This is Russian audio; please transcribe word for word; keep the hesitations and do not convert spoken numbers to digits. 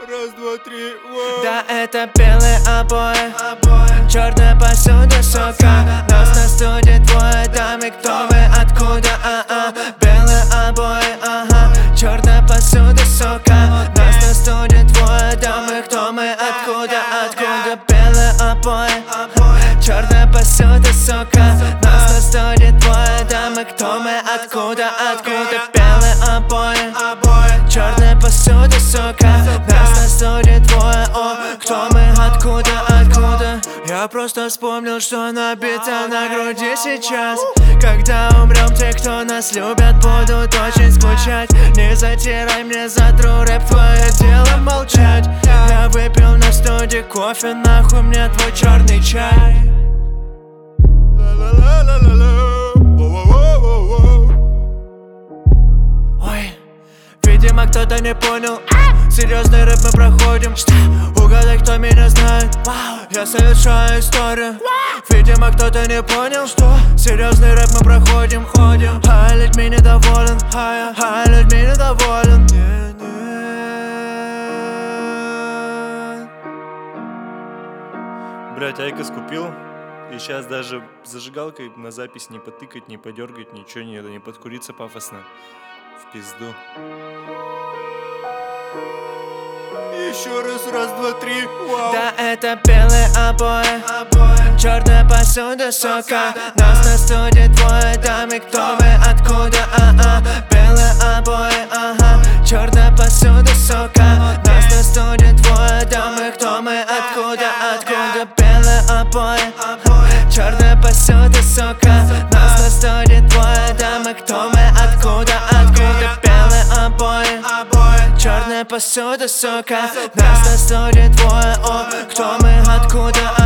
Раз, два, три, воу. Да, это белые обои, черная посуда, сука. Нас на студии двое, дамы, кто вы, откуда, а-а. Белые обои, ага, черная посуда, сука. Нас на студии двое, дамы, кто мы, откуда, откуда. Белые обои, черная посуда, сука. Нас на студии двое, дамы, кто мы, откуда, откуда. Белые обои, черная посуда, сука. Нас на студии двое, о, кто мы, откуда, откуда. Я просто вспомнил, что набито на груди сейчас. Когда умрем, те, кто нас любят, будут очень скучать. Не затирай мне затру рэп, твое дело молчать. Я выпил на студии кофе, нахуй мне твой черный чай. Ой, видимо, кто-то не понял. Серьезный рэп мы проходим. Угадай, кто меня знает. Я совершаю историю. Видимо, кто-то не понял, что серьезный рэп мы проходим, ходим. Хай, людьми недоволен, хай, хай, людьми недоволен. Нет, нет. Блять, Айкос купил. И сейчас даже зажигалкой на запись не потыкать, не подергать, ничего не, не подкуриться пафосно. В пизду. Еще раз, раз, два, три, вау. Да, это белые обои, черная посуда, сука. Нас на студии двое, дамы, кто вы, откуда, а-а. Белые обои, ага, черная посуда, сука. Нас на студии двое, дамы, кто мы, откуда, откуда. Белые обои, черная посуда, сука. Нас на студии двое, дамы, кто мы, откуда, откуда. Белые обои, черная посуда, сука. Нас на студии двое, о, кто мы, откуда,